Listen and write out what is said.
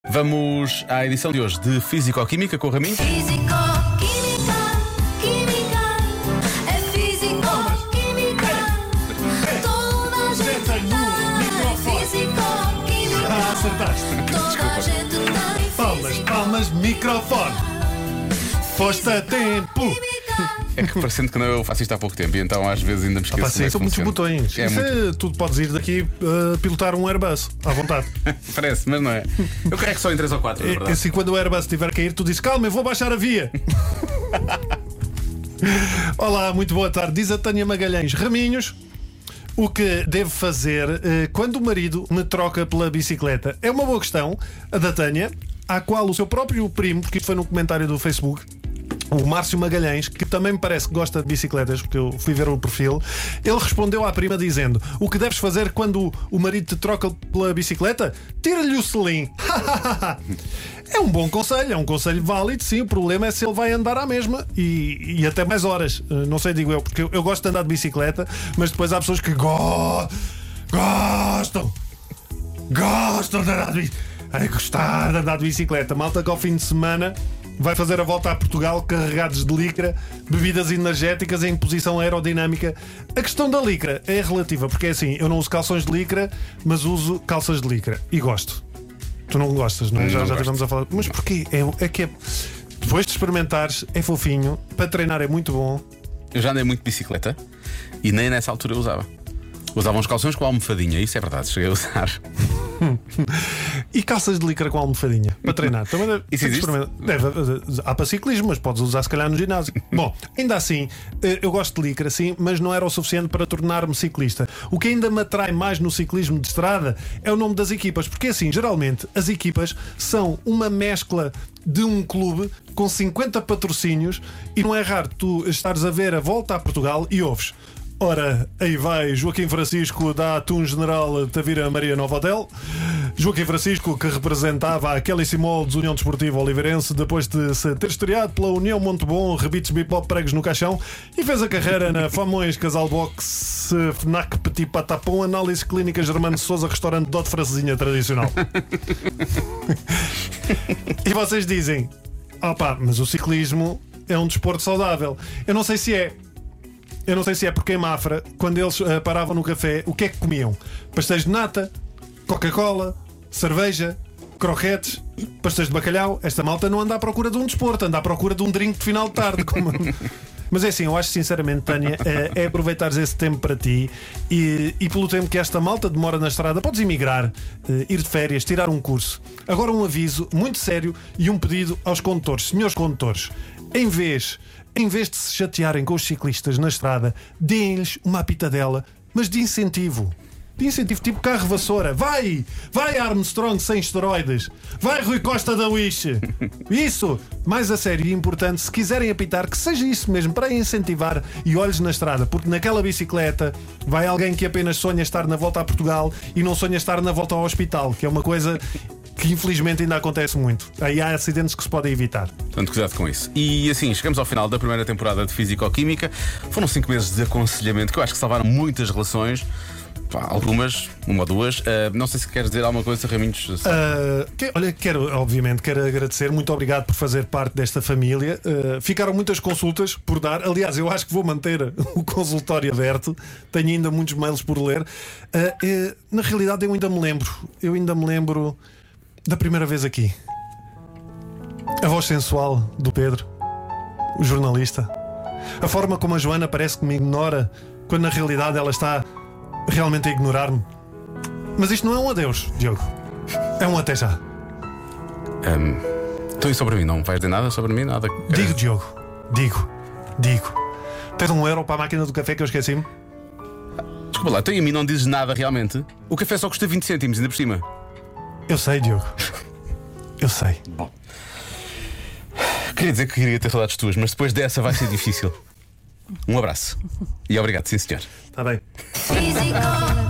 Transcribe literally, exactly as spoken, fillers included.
Vamos à edição de hoje de Físico-Química com o Raminho. Físico, química, química, é físico, química. Toda a gente tem físico, química. Ah, acertaste. Toda a gente tem Palmas, físico, palmas, microfone. Foste a tempo. É que parecendo que não eu faço isto há pouco tempo e então às vezes ainda me esqueço. Ah, como é que são muitos funciona. botões. É Isso muito... é, tu podes ir daqui uh, pilotar um Airbus à vontade. Parece, mas não é. Eu creio que só em três ou quatro, é E verdade. assim, quando o Airbus tiver a cair, tu dizes: calma, eu vou baixar a via. Olá, muito boa tarde. Diz a Tânia Magalhães: Raminhos, o que devo fazer uh, quando o marido me troca pela bicicleta? É uma boa questão, a da Tânia, à qual o seu próprio primo, porque isto foi no comentário do Facebook, o Márcio Magalhães, que também me parece que gosta de bicicletas, porque eu fui ver o perfil, ele respondeu à prima dizendo: o que deves fazer quando o marido te troca pela bicicleta? Tira-lhe o selim. É um bom conselho, é um conselho válido, sim. O problema é se ele vai andar à mesma e, e até mais horas. Não sei, digo eu, porque eu, eu gosto de andar de bicicleta, mas depois há pessoas que go gostam gostam de andar de bicicleta. Ai, gostar de andar de bicicleta. Malta que ao fim de semana vai fazer a volta a Portugal carregados de licra, bebidas energéticas em posição aerodinâmica. A questão da licra é relativa, porque é assim, eu não uso calções de licra, mas uso calças de licra e gosto. Tu não gostas, não é? Não já já gosto. estivemos a falar. Mas porquê? É, é que é... Depois de experimentares, é fofinho, para treinar é muito bom. Eu já andei muito de bicicleta e nem nessa altura eu usava. Usava uns calções com almofadinha, isso é verdade, cheguei a usar. E calças de licra com almofadinha para treinar. Também deve, Isso tem que existe? experimentar. Deve, há para ciclismo, mas podes usar se calhar no ginásio. Bom, ainda assim, eu gosto de licra, sim, mas não era o suficiente para tornar-me ciclista. O que ainda me atrai mais no ciclismo de estrada é o nome das equipas, porque assim, geralmente, as equipas são uma mescla de um clube com cinquenta patrocínios e não é raro tu estares a ver a volta a Portugal e ouves: ora, aí vai Joaquim Francisco da Atum General Tavira Maria Nova Hotel. Joaquim Francisco, que representava a Kelly Simoldes União Desportiva Oliveirense, depois de se ter estreado pela União Montebon, Rebites Bipop Pregos no Caixão, e fez a carreira na Famões Casal Box, Fnac Petit Patapon, Análise Clínica Germano de Souza, Restaurante Dote Francesinha Tradicional. E vocês dizem: opá, mas o ciclismo é um desporto saudável. Eu não sei se é. Eu não sei se é porque em Mafra, quando eles uh, paravam no café, o que é que comiam? Pastéis de nata, Coca-Cola, cerveja, croquetes, pastéis de bacalhau. Esta malta não anda à procura de um desporto, anda à procura de um drink de final de tarde. Como... Mas é assim, eu acho sinceramente, Tânia, é, é aproveitares esse tempo para ti e, e pelo tempo que esta malta demora na estrada, podes emigrar, eh, ir de férias, tirar um curso. Agora um aviso muito sério e um pedido aos condutores. Senhores condutores, em vez, em vez de se chatearem com os ciclistas na estrada, deem-lhes uma pitadela, mas de incentivo. De incentivo, tipo carro vassoura. Vai! Vai Armstrong sem esteroides! Vai Rui Costa da Wish! Isso! Mais a sério e importante, se quiserem apitar, que seja isso mesmo, para incentivar e olhos na estrada, porque naquela bicicleta vai alguém que apenas sonha estar na volta a Portugal e não sonha estar na volta ao hospital, que é uma coisa que infelizmente ainda acontece muito. Aí há acidentes que se podem evitar. Portanto, cuidado com isso. E assim, chegamos ao final da primeira temporada de Físico-Química. Foram cinco meses de aconselhamento que eu acho que salvaram muitas relações. Pá, algumas, uma ou duas. Uh, não sei se queres dizer alguma coisa, Raminhos. Uh, que, olha, quero, obviamente, quero agradecer. Muito obrigado por fazer parte desta família. Uh, ficaram muitas consultas por dar. Aliás, eu acho que vou manter o consultório aberto. Tenho ainda muitos mails por ler. Uh, uh, na realidade, eu ainda me lembro. Eu ainda me lembro da primeira vez aqui. A voz sensual do Pedro, o jornalista. A forma como a Joana parece que me ignora, quando na realidade ela está realmente a ignorar-me. Mas isto não é um adeus, Diogo. É um até já. Um, então e sobre mim? Não vais dizer nada sobre mim? Nada? Digo, Diogo. Digo. Digo. Tens um euro para a máquina do café que eu esqueci-me? Desculpa lá, tu e a mim não dizes nada realmente. O café só custa vinte cêntimos, ainda por cima. Eu sei, Diogo. Eu sei. Bom, queria dizer que queria ter saudades tuas, mas depois dessa vai ser difícil. Um abraço. E obrigado, sim senhor. Está bem. Físico,